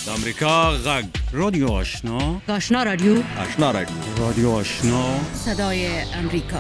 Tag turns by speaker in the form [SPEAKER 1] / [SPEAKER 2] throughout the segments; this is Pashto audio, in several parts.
[SPEAKER 1] د امریکا غږ رادیو آشنا
[SPEAKER 2] آشنا رادیو
[SPEAKER 1] رادیو آشنا
[SPEAKER 2] صدای امریکا.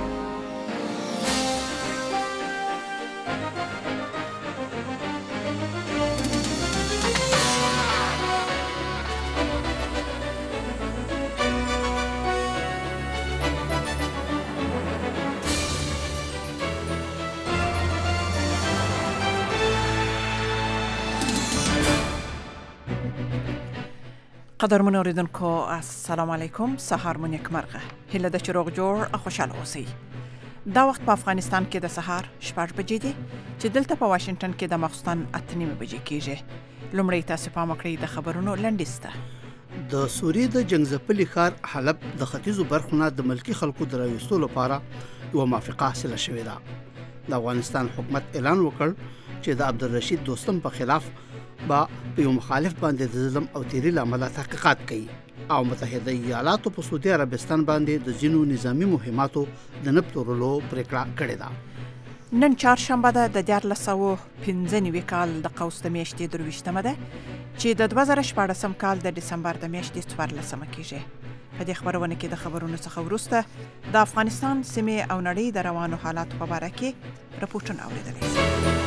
[SPEAKER 3] قدرمن اوریدونکو السلام علیکم. سهار مون یک مرغه هله د چروغ جوړ او خوشاله اوسئ. دا وخت په افغانستان کې د سهار 6 بجې دي چې دلته په واشنگټن کې د ماخستن 8 بجې کېږي. لومړی تاسو پام وکړئ د خبرونو لنډیسته.
[SPEAKER 4] د سوریې د جنگزپلي ښار حلب د ختیځو برخونه د ملکی خلکو د راوستلو لپاره یو موافقه حاصله شوې ده. د افغانستان حکومت اعلان وکړ چې د عبدالرشید دوستم په خلاف با په یو مخالف باندې د ظلم او تیری لامل تحقیقات کوي او متحده ایالاتو په سعودي عربستان باندې د ځینو نظامی مهماتو د نه پلورلو پریکړه کړې ده.
[SPEAKER 3] نن چهارشنبه ده د 1495 کال د قوس د میاشتې 23مه ده چې د 2014 کال د دسمبر د میاشتې 14مه کېږي. په دې خبرونه کې د خبرونو څخه وروسته د افغانستان سیمې او نړۍ د روانو حالاتو په اړه کې راپورټونه اوریدل شي.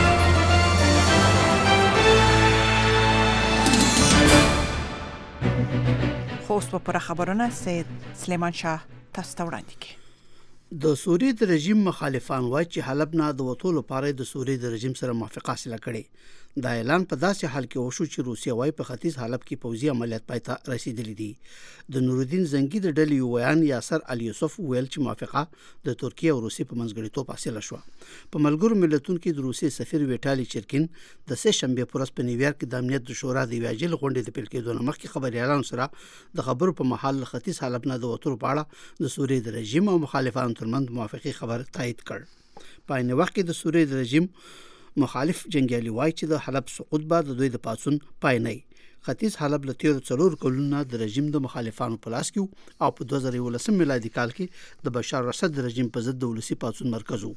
[SPEAKER 3] خو اوس په خبرونه سید سلیمان شاه تاسو ته وړاندې کوي.
[SPEAKER 4] د سوریې د رژیم مخالفان وایي چې حلب نه د وټو لپاره د سوریې د رژیم سره موافقه حاصله کړې. دا اعلان په داسې حال کې وشو چې روسیه وايي په ختیځ حلب کې پوځي عملیات پای ته رسیدلي دي. د نورالدین زنګي د ډلې یو ویان یاسر علي یوسف ویل چې موافقه د ترکیه او روسیې په منځګړیتوب حاصله شوه. په ملګرو ملتونو کې د روسیې سفیر ویټالي چرکین د سه شنبه پر ورځ په نیویارک کې د امنیت د شورا د ویاجل غونډې د پیل کېدو مخکې خبريالانو سره د خبرو په محل ختیځ حلب نه د وټو په اړه د سوریې د رژیم او مخالفانو ترمنځ موافقه خبر تایید کړ. په عین وخت کې د سوریې د رژیم مخالف جنگیالي وایي چې د حلب سقوط بعد د دوی د پاتون پای نه. ختیځ حلب له 13 کلونو د رژیم د مخالفانو په لاس کې او په 2019 میلادي کال کې د بشار اسد رژیم په ضد د ولسی پاتون مرکز وو.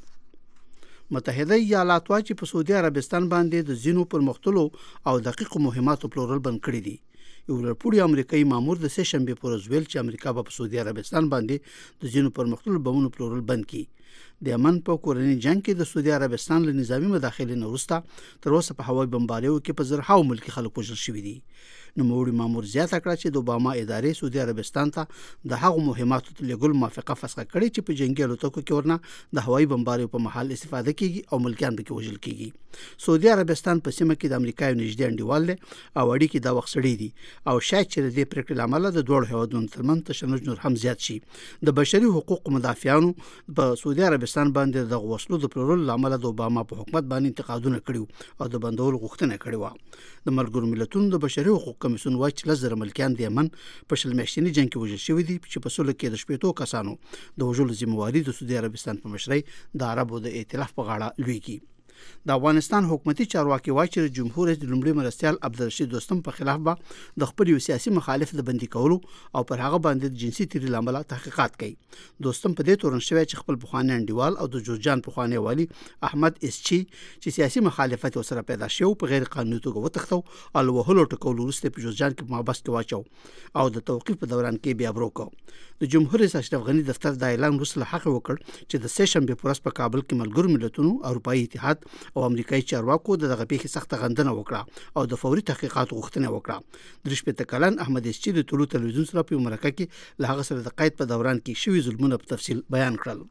[SPEAKER 4] متحده ایالات وايي چې په سعودي عربستان باندې د زینو پر مختلو او دقیق مهماتو پلورل بند کړی دي. یو لړپوړی امریکایي مامور د سه شنبه پر ورځ ویل چې امریکا په سعودي عربستان باندې د زینو پر مختلو بمونو پلورل بند کړي. د یمن په کورنۍ جنگ کې د سعودي عربستان له نظامی مداخلې نه وروسته تر اوسه په هوایي بمباریو کې په زرهاو ملکی خلک وژل شوي دي. نو موري مامور زیاته کړه چې د اوباما ادارې سعودي عربستان ته د هغو مهماتو ته لګول موافقه فسخه کړې چې په جنگي الوتکو کې ورنه د هوایي بمباریو په محل استفاده کیږي او ملکیان به کې وژل کیږي. سعودي عربستان په سیمه کې د امریکا یو نږدې انډیوال دی او اړیکې د وخت سړې دي او شاید چې د دې پریکړې لامل د دوه هیوادونو ترمنځ تشنج نور هم زیات شي. د بشري حقوقو مدافعانو په سعودي عربستان باندې د غوښتلو د پلورل لامل د اوباما په حکومت باندې انتقادونه کړیو او د بندولو غوښتنه کړې و. د ملګرو ملتونو د بشري حقوقو کمیسیون وايي چې لزر ملکیان د یمن په شل میاشتني جنگ کې وژل شوي دي چې په سلو کې د شپېتو کسانو د وژلو ذمہواری د سعودي عربستان په مشرۍ د عربو د ائتلاف په غاړه لوي کی. د افغانستان حکومتي چارواکي وايي چې جمهور رئیس د لومړي مرستيال عبدالرشید دوستم په خلاف به د خپل یو سیاسي مخالف د بندي کولو او پر هغه باندې د جنسي تیری لامل تحقیقات کوي. دوستم په دې تورن شوی چې خپل بخوانی انډیوال او د جوزجان بخوانی والی احمد اسچي چې سیاسي مخالفت سره پیدا شو په غیر قانوني توګه وتښتو او وهلو ټکول وروسته په جوزجان کې محبس کې واچو او د توقيف په دوران کې بیا بروکو. د جمهور رئیس اشرف غنی دفتر د اعلان وروسته حق وکړ چې د سه شنبه پر ورځ په کابل کې ملګرو ملتونو اروپאי اتحاد او امریکایي چارواکو د دغه پیښې سخت غندنه وکړه او د فوري تحقیقات غوښتنه وکړه. د رشپته کلن احمد اسچي د ټولو تلویزیون سره په مرکه کې له هغه سره د قید په دوران کې شوی ظلمونه په تفصیل بیان کړل.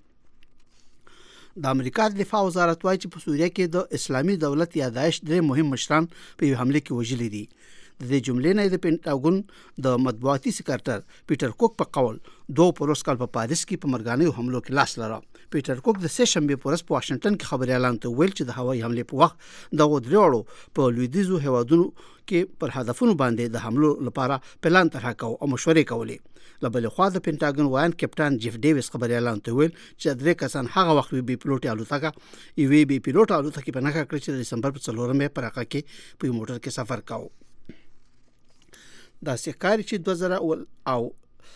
[SPEAKER 4] د امریکا د دفاع وزارت وايي چې په سوریه کې د اسلامي دولت یا داعش درې مهم مشران په یو حمله کې وژل دي. د دې جملې نه د پینټاګون د مطبوعاتي سکرټر پیټر کوک په قول دوه پروس کال په پاریس کې په مرګانه حملو کې لاس لرا. پیټر کوک د سه شنبه پر ورځ په واشنگټن کې خبريالان ته ویل چې د هوایي حمله په وخت د غوډریوړو په لویدیزو هوادونو کې پر هدفونو باندې د حملو لپاره پلان طرح کاو او مشورې کولې. له بل خوا د پینټاګون وایان کپټان جیف ډیویس خبريالان ته ویل چې درې کسان هغه وخت بي پيلوټ الوتکه یوې بي پيلوټ الوتکه په نخښه کړ چې د دسمبر په 4مه پر هغه کې په موټر کې سفر کاوه. دا سکاري چې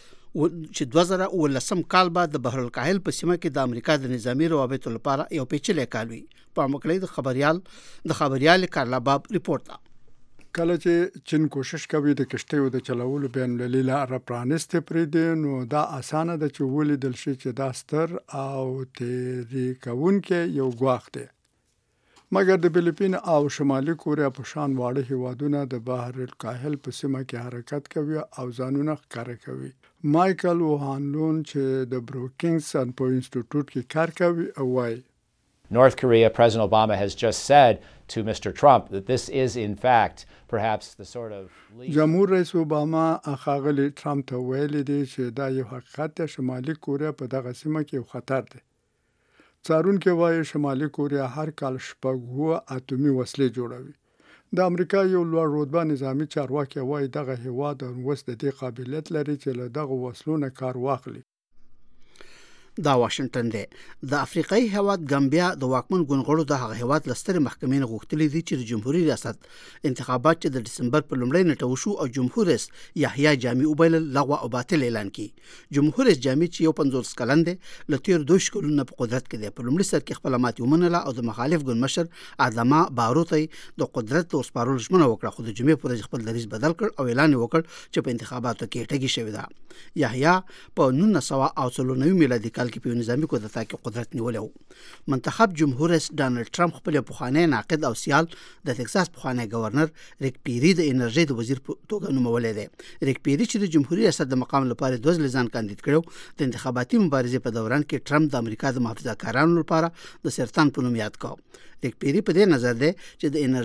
[SPEAKER 4] 2019 کال بعد د بحر الکاهل په سیمه کې د امریکا د نظامی روابطو لپاره یو پیچلې کال وي. په مکلې د خبريال کارلا باب ریپورت ده.
[SPEAKER 5] کله چې چین کوشش کوي د کشتیو د چلولو بین المللي لاره پرانیستې پرېږدي نو دا اسانه ده چې ولیدل شي چې دا ستر او تېرې کوونکی یو ګواښ دی. مګر د فلیپین او شمالي کوریا په شان واړه هیوادونه د بحر الکاهل په سیمه کې حرکت کوي او ځانونه ښکاره کوي. مایکل وهانلون چې د بروکینګز په انسټیټیوټ کې کار کوي او وایي
[SPEAKER 6] North Korea, President Obama has just said to Mr. Trump that this is in fact perhaps the sort of
[SPEAKER 5] جمهور رئیس اوباما ښاغلي ټرمپ ته ویلي دی چې دا یو حقیقت دی. شمالي کوریا په دغه سیمه کې یو خطر دی. څارونکي وایي شمالي کوریا هر کال 7 اتومي وسلې جوړوي. د امریکا یو لوړ رتبه نظامی چارواکي وایي دغه هیواد اوس د دې قابلیت لري چې له دغه وسلو نه کار واخلي.
[SPEAKER 4] دا واشنگټن دی. د افریقایي هیواد ګامبیا د واکمن ګوندغړو د هغه هیواد لستر محکمې غوښتلې دي چې د جمهوریت ریاست انتخابات چې د دسمبر په لومړۍ نیټه وشو او جمهور رئیس یحیی جامی وبایل لغوه او باطل اعلان کړي. جمهور رئیس جامی چې یو 50 کلن دی له تیر 2 کلونو په قدرت کې دی. په لومړي سر کې خپل ماتې ومنله او د مخالف ګوند مشر ادما بارو ته د قدرت او سپارل ژمنه وکړه، خو د جمعې پر ورځ خپل دریځ بدل کړ او اعلان وکړ چې په انتخاباتو کې ټګي شوې ده. یحیی په 1999 میلادي کال کې په نظامی کودتا کې قدرت نیولی و. منتخب جمهور رئیس ډانلډ ټرمپ خپل پخوانی ناقد او سیال د تکساس پخوانی گورنر ریک پیری د انرژي د وزیر په توګه نومولی دی. ریک پیری چې د جمهوریت ریاست د مقام لپاره 2 ځله ځان کاندید کړو، د انتخاباتي مبارزې په دوران کې ټرمپ د امریکا د محافظه‌کارانو لپاره د سرطان په نوم یاد کړ. ریک پیری په دې نظر دی چې د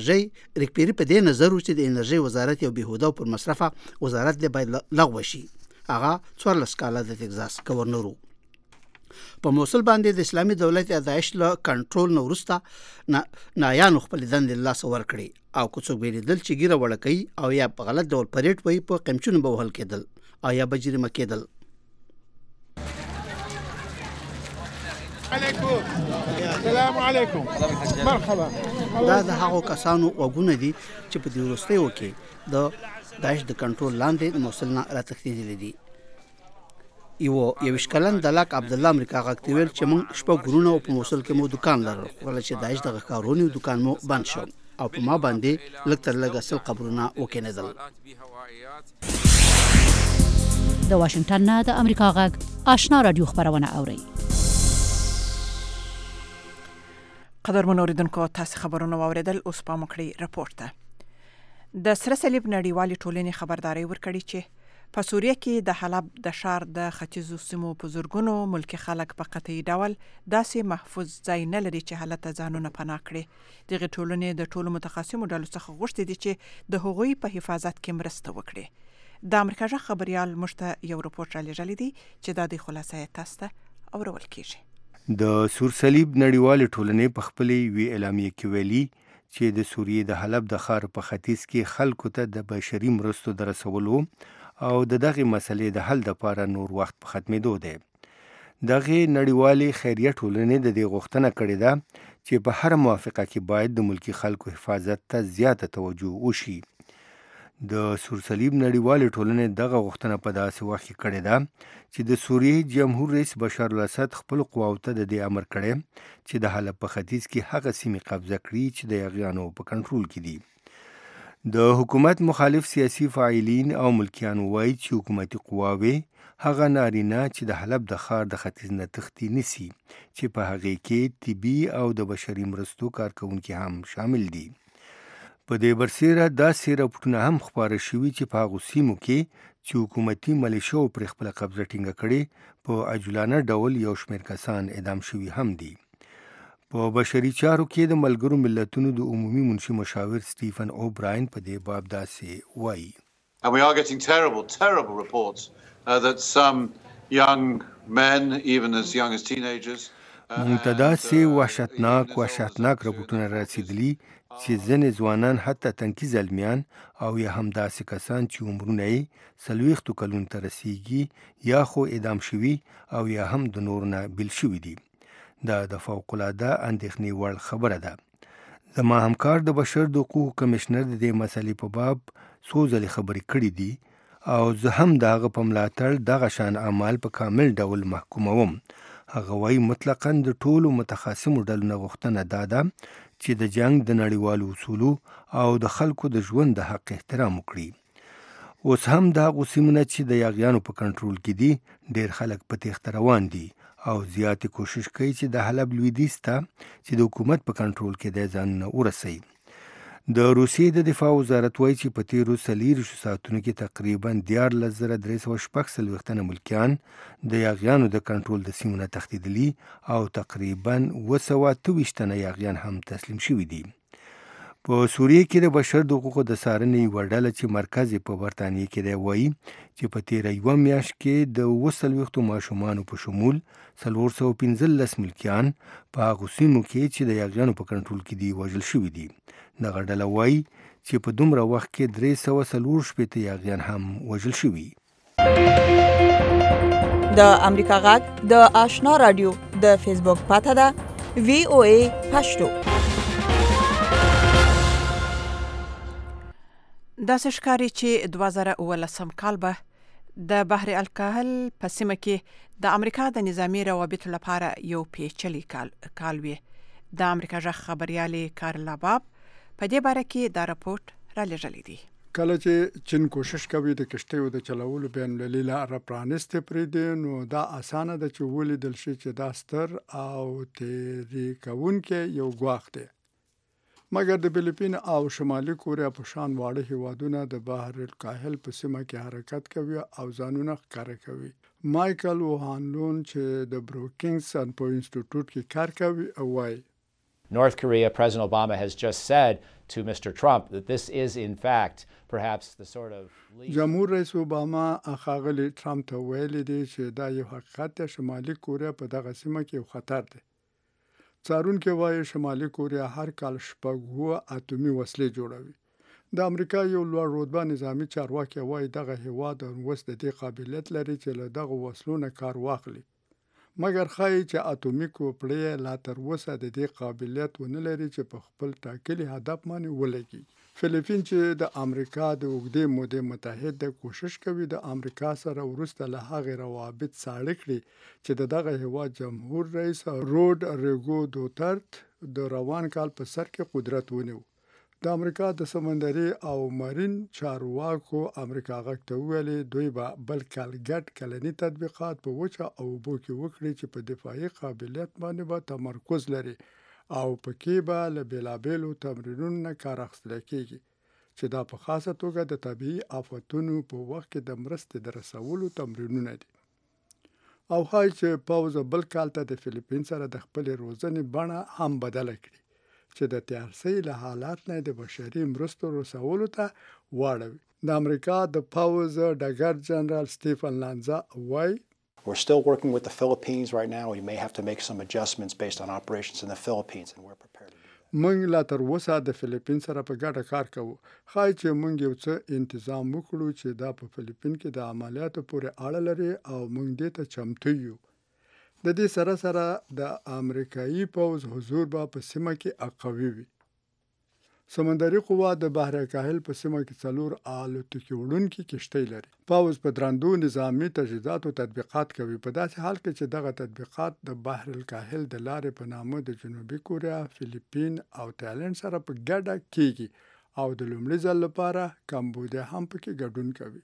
[SPEAKER 4] انرژي وزارت یو بهوده او پر مصرفه وزارت دی باید لغوه شي. هغه 14 کاله د تکساس گورنر و. په موصل باندې د اسلامي دولت داعش له کنټرول نو وروسته نایانو خپل دندې له لاس ورکړي او کوڅو بیلیدل چې ګیره وړکې او یا په غلط ډول پریډ وي په قمچونو به وهل کېدل او یا بجریمه کېدل.
[SPEAKER 7] السلام علیکم مرحبا.
[SPEAKER 4] دا د هغو کسانو وګونه دي چې په دې وروستیو کې د داعش د کنټرول لاندې موصل نه راتښتېدلي دي. یو کلن دلاک عبد الله امریکا غاکتیول چې موږ شپه ګورونه او په موصل کې مو دکان لرل، خو چې داعش دغه کارونی دکان مو بند شو او په ما باندې لږ تر لږه 100 قبرونه وکینېدل.
[SPEAKER 2] د واشنگټن نه د امریکا غږ آشنا رادیو خبرونه اوري.
[SPEAKER 3] قدرمن اوریدونکو تاسو خبرونه واوریدل. اوس په مکړی راپورټ ده د سره صلیب نړیوالې ټولنې خبرداري ورکړي چې په سوریه کې د حلب د شار د ختیځو سیمو په زورګونو ملکی خلک په قطعي ډول داسې محفوظ ځای نه لري چې حالت ځانونه پناه کړي. دغه ټولنې د ټولو متخصصو ډلو څخه غوښتي دي چې د هغوی په حفاظت کې مرسته وکړي. د امریکا ژغ خبريال مشته یو رپورټ را لېږلی دی چې دا د خلاصې تاسو ته اورول کیږي.
[SPEAKER 8] د سور صلیب نړیوالې ټولنې په خپلې وی اعلامیه کې ویلي چې د سوریې د حلب د ښار په ختیځ کې خلکو ته د بشري مرستو د رسولو او د دغه مسلې د حل لپاره نور وخت په ختمېدو دی. دغه نړیوالې خیریه ټولنې د دې غوښتنه کړې ده چې په هر موافقه کې باید د ملکی خلکو حفاظت ته زیاته توجه وشي. د سور صلیب نړیوالې ټولنې دغه غوښتنه په داسې وخت کې کړې ده چې د سوریې جمهور رئیس بشار الاسد خپل قواو ته د دې امر کړی چې د حلب په ختیځ کې هغه سیمې قبضه کړي چې د یغیانو په کنټرول کې دي. د حکومت مخالف سیاسي فاعلین او ملکیان وایي چې حکومتي قواوې هغه نارینه چې د حلب د ښار د ختیځ نه تښتي نیسي چې په هغې کې طبي او د بشري مرستو کارکوونکي هم شامل دي. په دې برسیره داسې راپورټونه هم خپاره شوي چې په هغو سیمو کې چې حکومتي ملیشو پر خپل قبضه ټینګه کړې په عجولانه ډول یو شمېر کسان اعدام شوي هم دي. په بشري چارو کې د ملګرو ملتونو د عمومي منشي مشاور سټیفن اوبراین په دې باب داسې وایي.
[SPEAKER 9] And we are getting terrible reports that some young men, even as young as teenagers,
[SPEAKER 8] موږ ته داسې وحشتناک راپورټونه رسېدلي چې ځینې ځوانان حتی تنکي زلمیان او یا هم داسې کسان چې عمرونه یې 40 کلونو ته رسیږي یا خو اعدام شوي او یا هم د نور نه بیل شوي دي. دا د فوق‌العاده اندېښنې وړ خبره ده. زما همکار د بشر د حقوقو کمشنر د دې مسلې په باب څو ځلې خبرې کړې دي او زه هم د هغه په ملاتړ دغه شان اعمال په کامل ډول محکوموم. هغه وایي مطلقاً د ټولو متخاصمو ډلو نه غوښتنه دا ده چې د جنگ د نړیوالو اصولو او د خلکو د ژوند د حق احترام وکړي. اوس هم دا غوسیمونه چې د یاغیانو په کنټرول کې دي ډېر خلک په تېښته روان دي او زیاتې کوشش کوي چې د حلب لویدیځ ته چې د حکومت په کنټرول کې دی ځانونه ورسوي. د روسیې د دفاع وزارت وایي چې په تېرو 24 ساعتونو کې تقریبا 14,346 تنه ملکیان د یاغیانو د کنټرول د سیمو نه تښتېدلي او تقریبا 228 تنه یاغیان هم تسلیم شوي دي. په سوریه کې د بشر د حقوقو د څارنې یوه ډله چې مرکز یې په برطانیې کې دی وایي چې په تېره یوه میاشت کې د 40 ماشومانو په شمول 415 ملکیان په هغو سیمو کې چې د یاغیانو په کنټرول کې دي وژل شوي دي. دغه ډله وایي چې په دومره وخت کې 340 یاغیان هم وژل شوي.
[SPEAKER 10] د امریکا غږ د آشنا رادیو د فیسبوک پاته ده VOA پښتو.
[SPEAKER 3] داسې ښکاري چې 2019 کال به د بحر الکاهل په سیمه کې د امریکا د نظامی روابطو لپاره یو پیچلی کال وي. د امریکا غږ خبريالې کارلا باب په دې باره کې دا راپورټ را لېږلی دی.
[SPEAKER 5] کله چې چین کوشش کوي د کشتیو د چلولو بین المللي لاره پرانیستې پرېږدي نو دا اسانه ده چې ولیدل شي چې دا ستر او تېرې کوونکی یو ګواښ دی. مګر د فلیپین او شمالي کوریا په شان واړه هیوادونه د بحر الکاهل په سیمه کې حرکت کوي او ځانونه ښکاره کوي. مایکل وهانلون چې د بروکینګز په انسټیټیوټ کې کار کوي وایي
[SPEAKER 6] North Korea, President Obama has just said to Mr. Trump that this is in fact perhaps the sort of
[SPEAKER 5] جمهور رئیس اوباما ښاغلي ټرمپ ته ویلي دی چې دا یو حقیقت دی. شمالي کوریا په دغه سیمه کې یو خطر دی. څارونکي وایي شمالي کوریا هر کال 7 اتومي وسلې جوړوي. د امریکا یو لوړ رتبه نظامی چارواکي وایي دغه هیواد اوس د دې قابلیت لري چې له دغه وسلو نه کار واخلي. مګر ښایي چې اتومي کوپړې لا تر اوسه د دې قابلیت ونه لري چې په خپل ټاکلي هدف باندې ولګي. فلیپین چې د امریکا د اوږدې مودې متحد دی کوشش کوي د امریکا سره وروسته له هغې روابط ساړه کړي چې دغه هیواد جمهور رئیس روډریګو دوترت د روان کال په سر کې قدرت ونیو. د امریکا د سمندري او مارین چارواکو امریکا غږ ته ویلي دوی به بل کال ګډ کلني تطبیقات په وچه او اوبو کې وکړي چې په دفاعي قابلیت باندې به تمرکز لري او پکې به له بېلابېلو تمرینونو نه کار اخیستل کېږي چې دا په خاصه توګه د طبیعي آفتونو په وخت کې د مرستې د رسولو تمرینونه دي. او ښایي چې پوځ بل کال ته د فلیپین سره د خپلې روزنې بڼه هم بدله کړي چې د تیارسۍ له حالات نه د بشري مرستو رسولو ته واړوي. د امریکا د پوځ ډګر جنرال سټیفن لانزا وایي
[SPEAKER 11] We're still working with the Philippines right now. We may have to make some adjustments based on operations in the Philippines and we're prepared to do that.
[SPEAKER 5] موږ لا تر اوسه د فلیپین سره په ګډه کار کوو. ښایي چې موږ یو څه تنظیم وکړو چې دا په فلیپین کې د عملیاتو پورې اړه لري او موږ دې ته چمتو یو. د دې سره سره د امریکایي پوځ حضور به په سیمه کې قوي وي. سمندري قوا د بحر الکاهل په سیمه کې 4 الوتکې وړونکي کشتۍ لري. پوځ په درندو نظامي تجهیزاتو تطبیقات کوي په داسې حال کې چې دغه تطبیقات د بحر الکاهل د لارې په نامه د جنوبي کوریا، فلیپین او تایلند سره په ګډه کېږي او د لومړي ځل لپاره کمبودیا هم پکې ګډون کوي.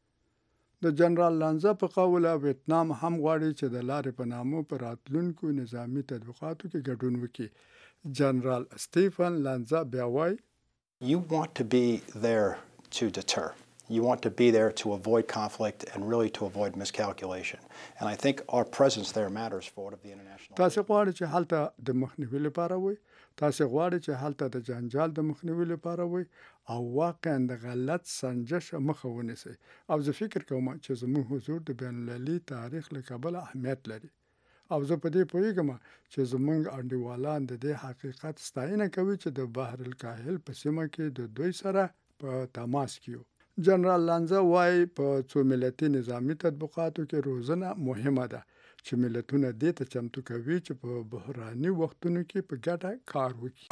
[SPEAKER 5] د جنرال لانزا په قول ویتنام هم غواړي چې د لارې په نامه په راتلونکو نظامی تطبیقاتو کې ګډون وکړي. جنرال سټیفن لانزا بیا وایي
[SPEAKER 11] You want to be there to deter. You want to be there to avoid conflict and really to avoid miscalculation. And I think our presence there matters for what of the international.
[SPEAKER 5] تاسو غواړئ چې هلته د مخنیوي لپاره وي. تاسو غواړئ چې هلته د جنجال د مخنیوي لپاره وي او واقعا د غلط سنجش مخه ونیسئ. او زه فکر کوم چې زموږ حضور د بین المللي تاریخ له کبله اهمیت لري. او زه په دې پوهیږم چې زموږ انډیوالان د دې حقیقت ستاینه کوي چې د بحر الکاهل په سیمه کې د دوی سره په تماس کې یو. جنرال لانزا وایي په څو ملتي نظامی تطبیقاتو کې روزنه مهمه ده چې ملتونه دې ته چمتو کوي چې په بحراني وختونو کې په ګډه کار وکړي.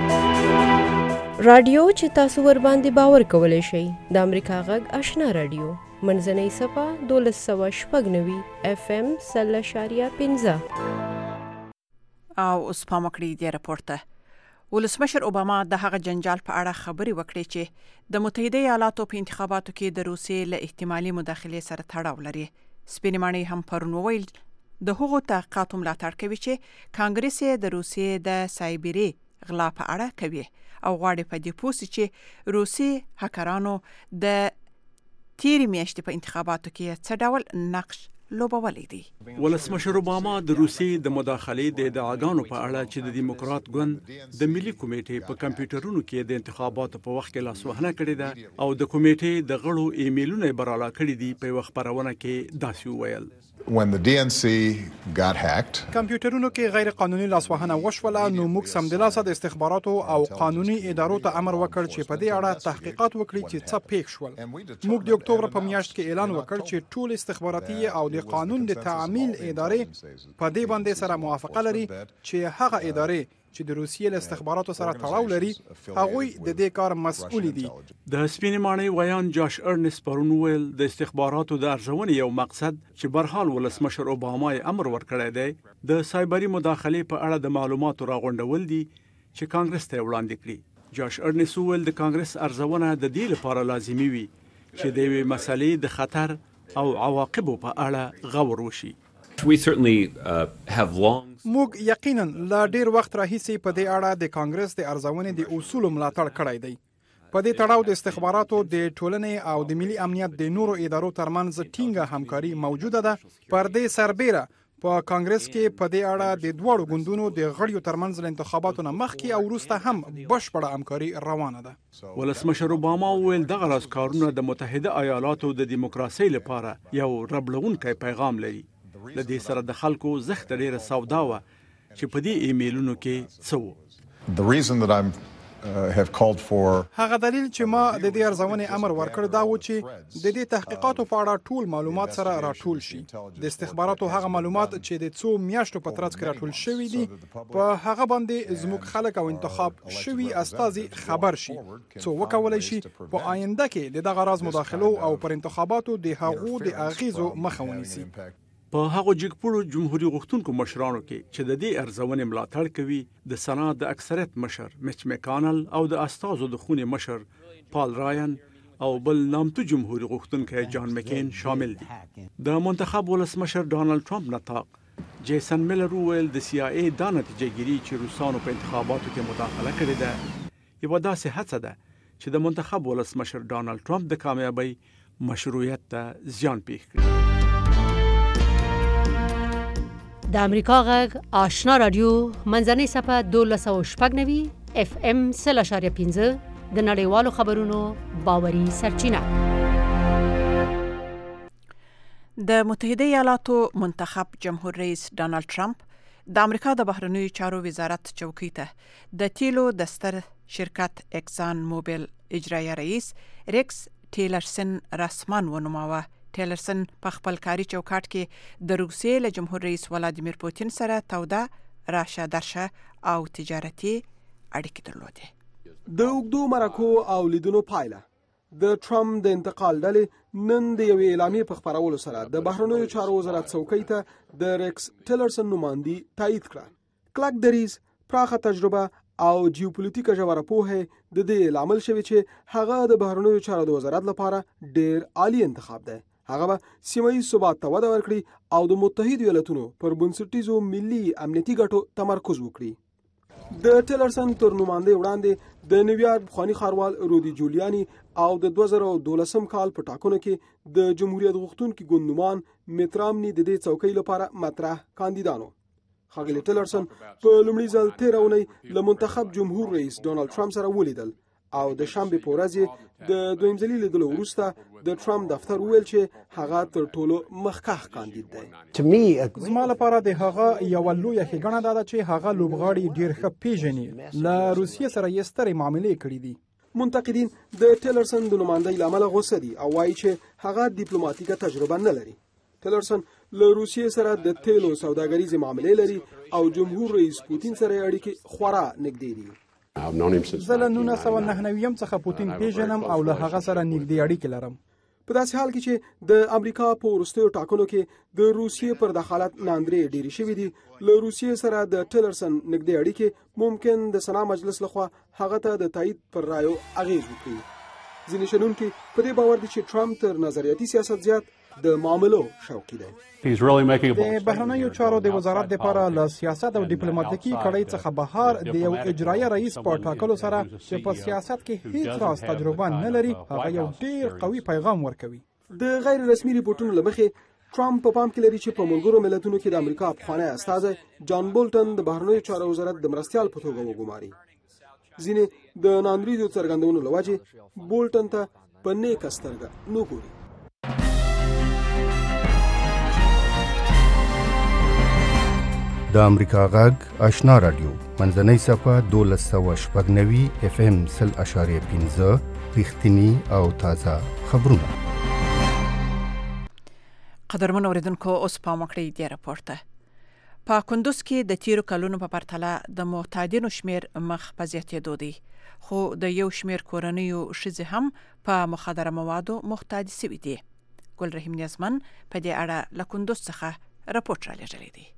[SPEAKER 12] رادیو چې تاسو ور باندې باور کولای شئ د امریکا غږ آشنا رادیو منځنۍ صفه 1290 FM 0.15
[SPEAKER 3] او اوس پام وکړئ دې راپورته. ولسمشر اوباما د هغه جنجال په اړه خبرې وکړې چې د متحده ایالاتو په انتخاباتو کې د روسیې له احتمالي مداخلې سره تړاو لري. سپینې ماڼۍ هم پرون وویل د هغو تحقیقاتو ملاتړ کوي چې کانګرس یې د روسیې د سایبري غلا په اړه کوي او غواړي په دې پوه شي چې روسي هکرانو د تیرې میاشتې په انتخاباتو کې څه ډول نقش لوبولی دی.
[SPEAKER 1] ولسمشر اوباما د روسیې د مداخلې د ادعاګانو په اړه چې د دیموکرات ګوند د ملي کمیټې په کمپیوټرونو کې د انتخاباتو په وخت کې لاسوهنه کړې ده او د کمیټې د غړو ایمیلونه براله کړي دي په وخت خبرونه کې داسې وویل.
[SPEAKER 13] When the DNC got hacked,
[SPEAKER 14] کمپیوټرونو کې غیر قانوني لاسوهنه وشوله نو موږ سمدلاسه د استخباراتو او قانوني ادارو ته امر وکړ چې په دې اړه تحقیقات وکړي چې څه پیښ شول. موږ د اکتوبر په میاشت کې اعلان وکړ چې ټول استخباراتي او د قانون د تعمیل ادارې په دې باندې سره موافقه لري چې هغه ادارې چې د روسیې له استخباراتو سره تړاو لري هغوی د دې کار مسؤل دي.
[SPEAKER 1] د سپینې ماڼۍ ویان جاش ارنست پرون ویل د استخباراتو د ارزونې یو مقصد چې برحال ولسمشر اوباما امر ورکړی دی د سایبري مداخلې په اړه د معلوماتو راغونډول دي چې کانګرس ته وړاندې کړي. جاش ارنست ویل د کانګرس ارزونه د دې لپاره لازمي وي چې د یوې مسلې د خطر او عواقبو په اړه غور وشي.
[SPEAKER 14] موږ یقینا لا ډیر وخت راهیسې په دې اړه د کانګرس د ارزونې د اصولو ملاتړ کړی دی. په دې تړاو د استخباراتو د ټولنې او د ملي امنیت د نورو ادارو ترمنځ ټینګه همکاري موجوده ده. پر دې سربیره په کانګرس کې په دې اړه د دواړو ګوندونو د غړیو ترمنځ له انتخاباتو نه مخکې او وروسته هم بشپړه همکاري روانه ده.
[SPEAKER 1] ولسمشر اوباما وویل دغه راز کارونه د متحده ایالاتو د دیموکراسۍ لپاره یو ربړونکی پیغام لري. د دې سره د خلکو زخت ډیره سودا و چې په دې ایمیلونو کې څه و.
[SPEAKER 13] The reason that have called for
[SPEAKER 14] هغه دلیل چې ما د دې ارزونې امر ورکړ دا و چې د دې تحقیقاتو په اړه ټول معلومات سره راټول شي. د استخباراتو هغه معلومات چې د څو میاشتو په ترڅ کې راټول شوي دي په هغه باندې زموږ خلک او انتخاب شوي استازي خبر شي څو وکولای شي په آینده کې د دغه راز مداخلو او پر انتخاباتو د هغو د اغیزو مخه ونیسي.
[SPEAKER 1] په هغه جګپوړو جمهوریت غوښتونکو مشرانو کې چې د دې ارزونې ملاتړ کوي د سنا د اکثریت مشر میچ میکانل او د استازو د خونې مشر پال راین او بل نامتو جمهوریت غوښتونکی جان مکین شامل دي. د منتخب ولسمشر ډانلډ ټرمپ نطاق جیسن میلر وویل د سی آی ای دا نتیجه ګیري چې روسانو په انتخاباتو کې مداخله کړې ده یوه داسې هڅه ده چې د منتخب ولسمشر ډانلډ ټرمپ د کامیابۍ مشروعیت ته زیان پیښ کړي.
[SPEAKER 2] د امریکا غږ آشنا رادیو منځنۍ صفحه 1290 اف ام 0.5 د نړیوالو خبرونو باوري سرچینه.
[SPEAKER 3] د متحده ایالاتو منتخب جمهور رئیس ډانلډ ټرمپ د امریکا د بهرنیو چارو وزارت چوکۍ ته د تیلو د ستر شرکت اکسان موبیل اجرایي رئیس ریکس ټیلرسن رسمان ونوماوه. ټیلرسن په خپل کاري چوکاټ کې د روسیې له جمهور رئیس ولادیمیر پوتین سره توده راشه درشه او تجارتي اړیکې درلودې.
[SPEAKER 15] د اوږدو مرکو او لیدونو پایله د ټرمپ د انتقال ډلې نن د یوې اعلامیې په خپرولو سره د بهرنیو چارو وزارت څوکۍ ته د ریکس ټیلرسن نوماندي تایید کړه. کلک دریځ، پراخه تجربه او جیوپولیټیکه ژوره پوهه د دې لامل شوی چې هغه د بهرنیو چارو د وزارت لپاره ډیر عالی انتخاب دی. هغه به سیمه‌ییز ثبات ته وده ورکړي او د متحده ایالاتونو پر بنسټیزو ملي امنیتي ګټو تمرکز وکړي. د ټیلرسن تر نوماندۍ وړاندې د نیویارک پخواني ښاروال رودي جولیاني او د 2012 کال په ټاکنو کې د جمهوریت غوښتونکي ګوندمان میت رامني د دې څوکۍ لپاره مطرح کاندیدانو. ښاغلي ټیلرسن په لومړي ځل تېره اونۍ له منتخب جمهور رئیس ډانلډ ټرمپ سره ولیدل او د شنبې په ورځ د دویم ځلي لیدلو وروسته د ټرمپ دفتر وویل چې هغه تر ټولو مخکښ کاندید دی.
[SPEAKER 14] زما لپاره د هغه یوه لویه ښېګڼه دا ده چې هغه لوبغاړي ډېر ښه پیژني. له روسیې سره یې سترې معاملې کړي دي.
[SPEAKER 15] منتقدین د ټیلرسن د نمایندګۍ له امله غوسه دي او وایي چې هغه ډیپلوماټیکه تجربه نه لري. ټیلرسن له روسیې سره د تیلو سوداګریزې معاملې لري او جمهور رئیس پوتین سره اړیکې خورا نږدې دي.
[SPEAKER 14] زه له 1999 څخه پوتین پیژنم او له هغه سره نږدې اړیکې لرم.
[SPEAKER 15] په داسې حال کې چې د امریکا په وروستیو ټاکنو کې د روسیې پر دخالت ناندرې ډېرې شوې دي. له روسیې سره د ټیلرسن نږدې اړیکې ممکن د سنا مجلس لخوا هغه ته د تایید پر رایو اغیز وکړي. ځینې شنونکي په دې باور دي چې ټرمپ تر نظریاتي سیاست زیات د معاملو شوقي دی.
[SPEAKER 14] د بهرنیو چارو د وزارت لپاره له سیاست او ډیپلوماټیکي کړۍ څخه بهر د یو اجرایي رئیس په ټاکلو سره چې په سیاست کې هیڅ راز تجربه نه لري هغه یو ډیر قوي پیغام ورکوي.
[SPEAKER 15] د غیر رسمي ریپورتونو له مخې ټرمپ په پام کې لري چې په ملګرو ملتونو کې د امریکا پخوانی استازی جان بولټن د بهرنیو چارو وزارت د مرستیال په توګه وګماري. ځینې د ناندریدو څرګندونو له وجې بولټن ته په نیکه سترګه نه ګوري.
[SPEAKER 8] د امریکا غږ آشنا رادیو منځنۍ صفه 1290 FM 0.5 رښتینی او تازه خبرونه.
[SPEAKER 3] قدرمن اوریدونکو اوس پام وکړئ د راپور ته. په کندوز کې د تیرو کلونو په پرتله د معتادینو شمیر مخ په زیاتېدو دی، خو د یو شمیر کورنیو ښځې هم په مخدره موادو محتاج شوي دي. ګل رحیم نیازمن په دې اړه له کندوز څخه راپور رالیږلی دی.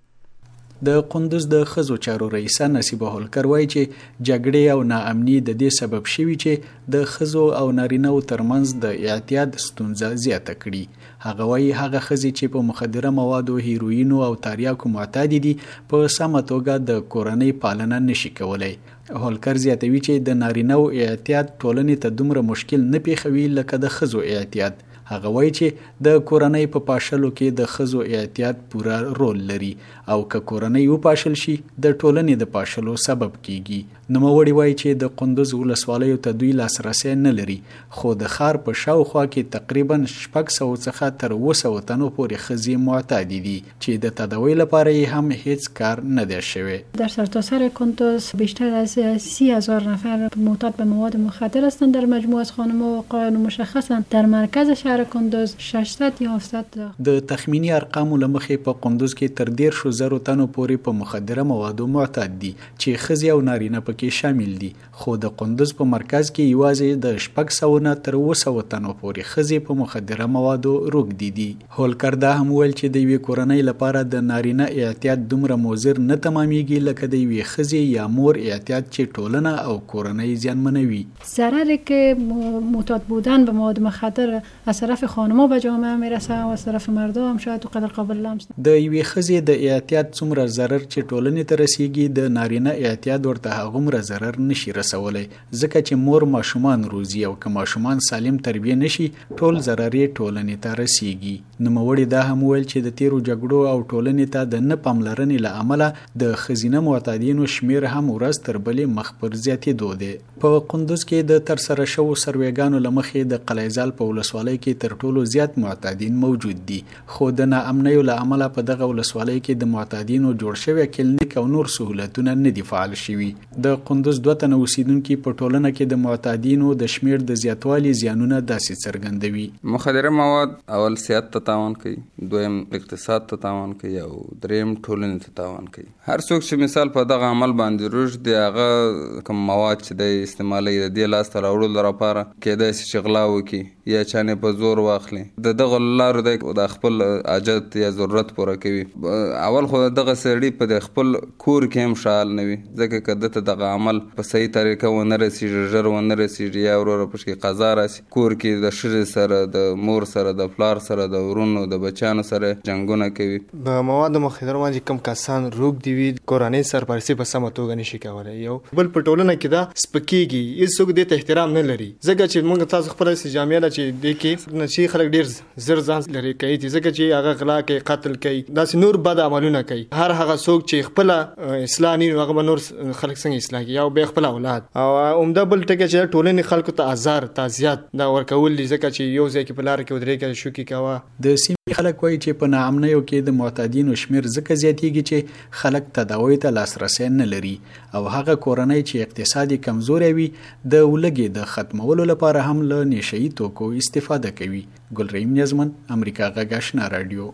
[SPEAKER 16] د قندوز د ښځو چارو رئیسه نصیبه هولکر وایي چې جګړې او ناامني د دې سبب شوي چې د ښځو او نارینه‌و ترمنځ د اعتیاد ستونزه زیاته کړي. هغه وایي هغه ښځې چې په مخدره موادو، هیروینو او تریاکو معتادې دي په سمه توګه د کورنۍ پالنه نشي کولی. هولکر زیاتوي چې د نارینه‌و اعتیاد ټولنې ته دومره مشکل نه پیښوي لکه د ښځو اعتیاد. هغه وایي چې د کورنۍ په پاشلو کې د ښځو اعتیاد پوره رول لري او که کورنۍ وپاشل شي د ټولنې د پاشلو سبب کیږي. نوموړي وایي چې د قندوز ولسوالیو ته دوی لاسرسی نه لري، خو د ښار په شاوخوا کې تقریبا 600 څخه تر 200 تنو پورې ښځې معتادې دي چې د تداوی لپاره یې هم هیڅ کار نه دی شوی.
[SPEAKER 17] در سرتاسر کندوز بیشتر از 30,000 نفر معتاد به مواد مخدر هستند. در مجموعه از خانم و آقایان مشخصا در مرکز شهر کندوز 600 یا 700
[SPEAKER 16] د تخمینی ارقامو لمخې په قندوز کې تر 10,000 تنو پورې په مخدره موادو معتاد دي چې ښځې او نارینه پکې شامل دي، خو د قندوز په مرکز کې یوازې د 600 نه تر 200 تنو پورې ښځې په مخدره موادو روږدي دي. هولکر دا هم ویل چې د یوې کورنۍ لپاره د نارینه اعتیاد دومره مضر نه تمامیږي لکه د یوې ښځې یا مور اعتیاد چې ټولنه او کورنۍ زیانمنوي.
[SPEAKER 17] ضرری که معتاد بودن به مواد مخدر از طرف خانم‌ها به جامعه میرسه و از طرف مردها هم شاید قدر قابل لمس.
[SPEAKER 16] د یوې ښځې د اعتیاد څومره ضرر چې ټولنې ته رسیږي د نارینه اعتیاد ورته هغومره ضرر نشي رسولی، ځکه چې مور ماشومان روزي او که ماشومان سالم تربیه نشي ټول ضرر یې ټولنې ته رسیږي. نوموړي دا هم ویل چې د تیرو جګړو او ټولنې ته د نه پاملرنې له امله د ښځینه معتادینو شمیر هم ورځ تر بلې مخ پر زیاتېدو دی. په قندوز کې د ترسره شوو سروېګانو له مخې د قلیزال په ولسوالۍ کې تر ټولو زیات معتادین موجود دي، خو د ناامنیو له امله په دغه ولسوالۍ کې د معتادینو جوړ شوی کلینیک او نور سهولتونه نه دي فعال شوي. د قندوز 2 تنه اوسیدونکي په ټولنه کې د معتادینو د شمیر د زیاتوالي زیانونه داسې څرګندوي.
[SPEAKER 18] مخدره مواد اول صحت ته تاوان کوي، دویم اقتصاد ته تاوان کوي او دریم ټولنې ته تاوان کوي. هر څوک چې مثال په دغه عمل باندې روږ دی هغه کوم مواد چې د استعمالي د دې لاس ته راوړلو لپاره کېدای شي چې غلا وکړي یا چانې په زور واخلي. د دغه لارو د خپل حاجت یا ضرورت پوره کوي. اول خو دغه سړي په خپل کور کې هم شال نه وي، ځکه که دته دغه عمل په صحیح طریقه ونه رسیږي، ژر ونه رسیږي یا وروره پشکې قضا راسي، کور کې د ښځې سره د مور سره د پلار سره د ورونو د بچیانو سره جنګونه کوي.
[SPEAKER 19] د موادو مخدره باندې کم کسان روږدي وي، کورنۍ سرپرستي په سمه توګه نشي کولی. یو بل په ټولنه کې دا سپکېږي، هېڅوک دې ته احترام نه لري، ځکه چې موږ تاسو خپله جامعه ده چې دې کې نشي خلک ډېر زر ځان لرې کوي دي، ځکه چې هغه غلا کوي، قتل کوي، داسې نور بد عملونه کوي. هر هغه څوک چې خپله اصلاح نه هغه به نور خلک څنګه اصلاح کوي، یا به خپل اولاد. او عمده بل ټکی چې ټولنې خلکو ته آزار تعزیت دا ورکول دي، ځکه چې یو ځای کې په لاره کې ودرېږه شوکې کوه.
[SPEAKER 16] د سیمې خلک وایي چې په ناامنیو کې د معتادینو شمیر ځکه زیاتېږي چې خلک تداوی ته لاسرسی نه لري او هغه کورنۍ چې اقتصادي کمزوری وي د ولږې د ختمولو لپاره هم له نشهیي توکو استفاده کوي. ګل رحیم نیازمن، امریکا غږ آشنا رادیو.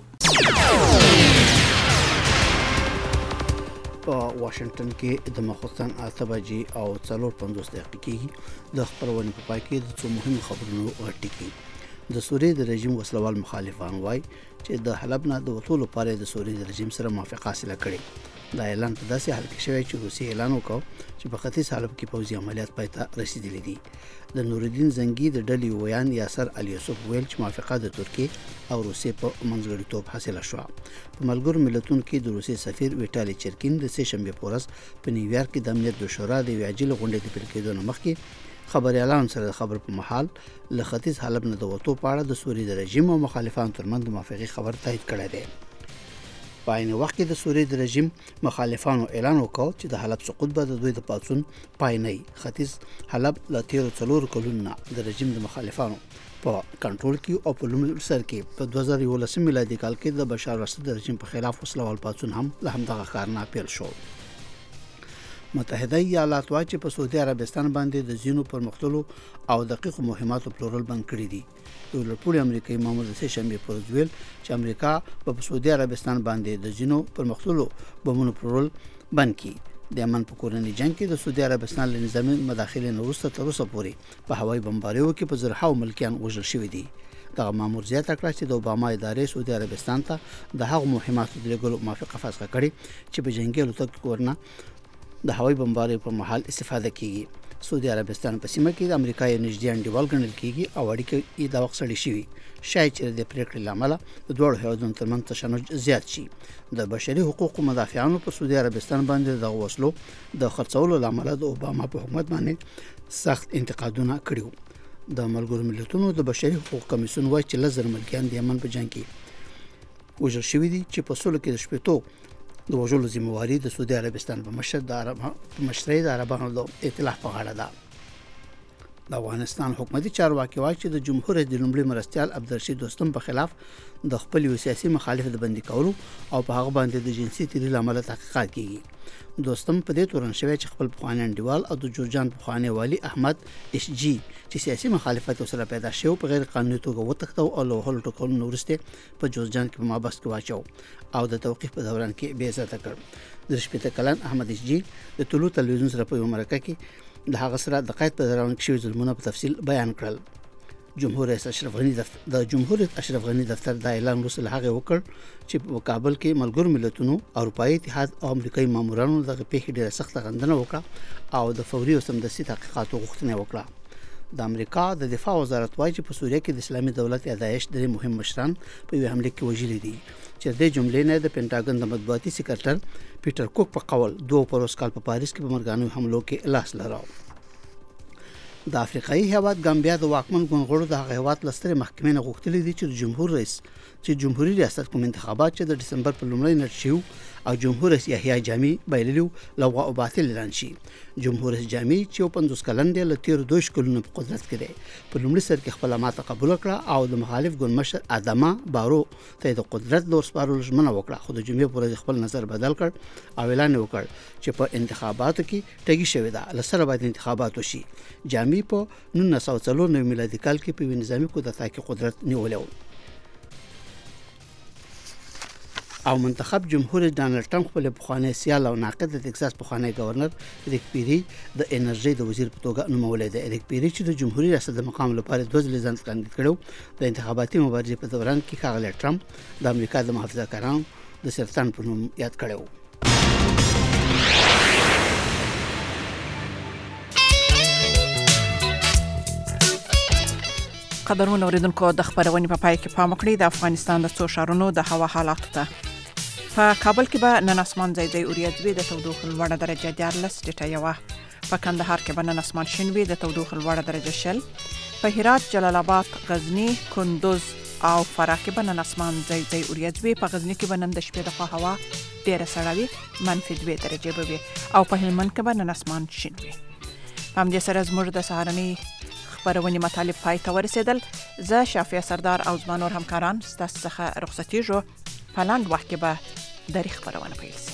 [SPEAKER 4] په واشنگټن کې د ماخوستن 8:50 او 4:50 دقیقې د خبرونې په پای کې د څو مهمو خبرونو ټکی. د سوریې د رژیم وسلوال مخالفان وایي چې د حلب نه د وټولو لپاره د سوریې د رژیم سره موافقه حاصله کړې. دا اعلان په داسې حال کې شوی چې روسیې اعلان وکړ چې په ختیځ حلب کې پوځي عملیات پای ته رسیدلي دي. د نورالدین زنګي د ډلې ویان یاسر علي یوسف ویل چې موافقه د ترکیې او روسیې په منځګړیتوب حاصله شوه. په ملګرو ملتونو کې د روسیې سفیر ویټالي چرکین د سه شنبې په ورځ په نیویارک کې د امنیت د شورا د یوې عاجله غونډې د پیل کېدو نه مخکې خبريالانو سره د خبر په محل له ختیځ حلب نه د وټو په اړه د سوریې د رژیم او مخالفانو ترمنځ د موافقې خبر تایید کړی دی. په عین وخت کې د سوریې د رژیم مخالفانو اعلان وکړ چې د حلب سقوط به د دوی د پاڅون پای نه وي. ختیځ حلب له تیرو 4 کلونو د رژیم د مخالفانو په کنټرول کې او په لومړي سر کې په 2011 میلادي کال کې د بشار الاسد د رژیم په خلاف وسلوال پاڅون هم له همدغه کار نه پیل شو. متحده ایالات وايي چې په سعودي عربستان باندې د زینو پرمختلو او دقیق مهماتو پلورل بند کړی دي. د لوړپوړي امریکایي مامور د سه شنبې پر ورځ ویل چې امریکا په سعودي عربستان باندې د زینو پرمختلو بمونو پلورل بند کړي. د یمن په کورنۍ جنگ کې د سعودي عربستان له نظامي مداخلې نه وروسته تر اوسه پورې په هوایي بمباریو کې په زرهاو ملکیان وژل شوي دي. دغه مامور زیاته کړه چې د اوباما ادارې سعودي عربستان ته د هغو مهماتو د لېږلو موافقه فسخه کړې چې په جنګي الوتکو ورنه د هوایي بمباریو پر مهال استفاده کیږي. سعودي عربستان په سیمه کې د امریکا یو نږدې انډیوال ګڼل کیږي او اړیکې یې د وخت سړې شوي. شاید چې د پریکړې لامل د دوه هیوادونو ترمنځ تشنج زیات شي. د بشري حقوقو مدافعانو په سعودي عربستان باندې د وسلو د خرڅولو لامل د اوباما په حکومت باندې سخت انتقادونه کړیو. د ملګرو ملتونو د بشري حقوقو کمیسیون وايي چې لزر ملکیان د یمن په جنگ کې وژل شوي دي چې په سولو کې د شپېتو د وژلو ذمہواری د سعودي عربستان په مشرۍ د عربانو د ائتلاف په غاړه ده. د افغانستان حکومتي چارواکي وايي چې د جمهور رئیس د لومړي مرستیال عبدالرشید دوستم په خلاف د خپل سیاسي مخالف د بندي کولو او په هغه باندې د جنسي تیری لامل تحقیقات کیږي. دوستم په دې تورن شوی چې خپل پخوانی انډیوال او د جورجان پخوانی والی احمد اس جی چې سیاسي مخالفت سره پیدا شو په غیر قانوني توګه وتښتو او له هلو ټکول ورسته په جورجان کې په مابس کې واچو او د توقيف په دوران کې بې عزت کړ. د شپږ کلن احمد اس جی د طلوع تلویزیون سره په مرکه کې د هغه سره د قید په دوران کې شوی ظلمونه په تفصیل بیان کړل. جمهور رئیس اشرف غنی دفتر د اعلان وروسته هغه وکړ چې په کابل کې ملګرو ملتونو اروپאי اتحاد او امریکایي مامورانو دغه پیښې ډیره سخت غندنه وکړه او د فوري او سمدستي تحقیقاتو غوښتنه وکړه. د امریکا د دفاع وزارت وايي چې په سوریه کې د اسلامي دولت داعش درې مهم مشران په یو حمله کې وژل دي چې د جملې نه د پینټاګن د مطبوعاتي سکرټر پیټر کوک په قول 2 پروس کال په پاریس کې په مرګانو حملو کې لاس لراو. د افریقایي هیواد ګامبیا د واکمن ګوندغړو د هغه هیواد لستر محکمې نه غوښتلې دي چې جمهوریت ریاست کوم انتخابات چې د دسمبر په لومړۍ نیټه شو او جمهور رئیس یحیی جامی بایللو لغوه او باطل اعلان شي. جمهور رئیس جامی چې 50 کلن دی له 13 کلونو په قدرت کې دی په لومړي سر کې خپل ماته قبول کړه او د مخالف ګوند مشر ادمه بارو ته د قدرت لور سپارل ژمنه وکړه خو د جمعې پر خپل نظر بدل کړ او اعلان وکړ چې په انتخاباتو کې ټګي شوی ده لسره باید انتخابات وشي. جامی په 1994 میلادي کال کې په نظامی کودتا کې قدرت نیولیو او منتخب جمهور ډانلډ ټرمپ خپل پخوانی سیال او ناقد د ټکساس پخوانی گورنر ریک پیری د انرژي د وزیر په توګه نومولې ده. ریک پیری چې د جمهوریت ریاست د مقام لپاره د ځل ځان کاندید کړو د انتخاباتي مبارزې په دوران کې ښاغلی ټرمپ د امریکا د محافظه کارانو د سرطان په نوم یاد کړو.
[SPEAKER 3] قدرمن اوریدونکو د خبرونې په پای کې پام وکړئ د افغانستان د څو ښارونو د هوا حالات ته. په کابل کې به نن اسمان ځای ځای اوریځي د تودوخې لوړه درجه 14.1 په کندهار کې به نن اسمان شین وي د تودوخې لوړه درجه 0 په هرات جلال آباد غزنی کندوز او فراه کې به نن اسمان ځای ځای اوریځي په غزنی کې به نن د شپې لخوا هوا ډیره سړه وي -2 درجه به وي او په هلمند کې به نن اسمان شین وي. هم دې سره زموږ د سهارنۍ خبرونې مطالب پای ته ورسېدل. زه شافیه سردار او زما نور همکاران ستاسو څخه رخصتیږو. په لاند وخت کې به دری خبرونه پیل شي.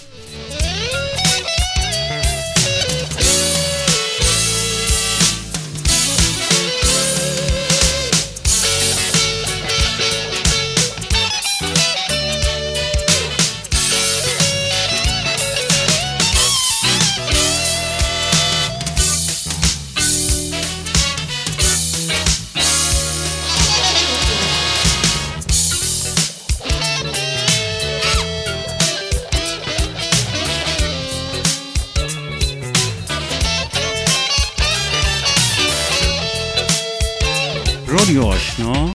[SPEAKER 8] آشنا